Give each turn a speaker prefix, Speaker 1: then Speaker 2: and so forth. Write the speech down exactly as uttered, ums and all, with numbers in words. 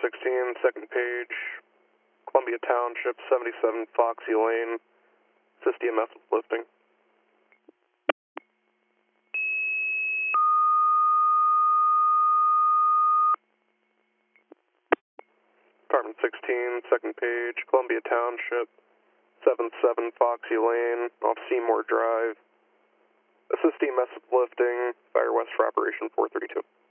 Speaker 1: sixteen, second page, Columbia Township, seventy-seven Foxy Lane, assist E M S with lifting. Department sixteen, second page, Columbia Township, seventy-seven Foxy Lane, off Seymour Drive. Assist E M S with lifting, fire west for Operation four thirty-two.